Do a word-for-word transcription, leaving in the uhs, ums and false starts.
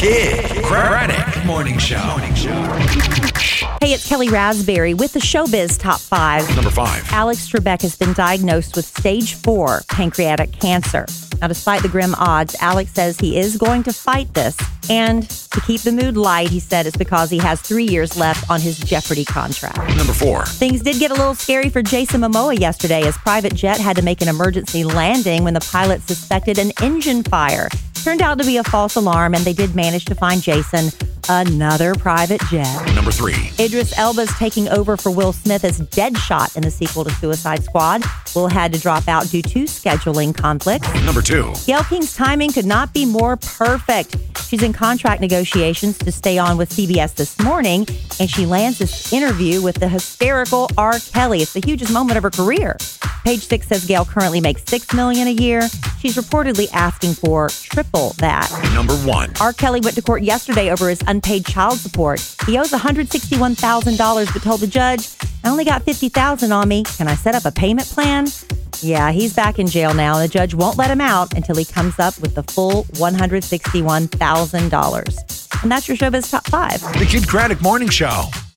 Kid Craddock Morning Show. Morning Show. Hey, it's Kelly Raspberry with the Showbiz Top five. Number five. Alex Trebek has been diagnosed with stage four pancreatic cancer. Now, despite the grim odds, Alex says he is going to fight this. And to keep the mood light, he said it's because he has three years left on his Jeopardy contract. Number four. Things did get a little scary for Jason Momoa yesterday as private jet had to make an emergency landing when the pilot suspected an engine fire. Turned out to be a false alarm, and they did manage to find Jason another private jet. Number three. Idris Elba's taking over for Will Smith as Deadshot in the sequel to Suicide Squad. Will had to drop out due to scheduling conflicts. Number two. Gayle King's timing could not be more perfect. She's in contract negotiations to stay on with C B S this morning, and she lands this interview with the hysterical R. Kelly. It's the hugest moment of her career. Page Six says Gayle currently makes six million dollars a year. She's reportedly asking for triple that. Number one. R. Kelly went to court yesterday over his unpaid child support. He owes one hundred sixty-one thousand dollars, but told the judge, I only got fifty thousand dollars on me. Can I set up a payment plan? Yeah, he's back in jail now, and the judge won't let him out until he comes up with the full one hundred sixty-one thousand dollars. And that's your Showbiz Top five. The Kid Craddock Morning Show.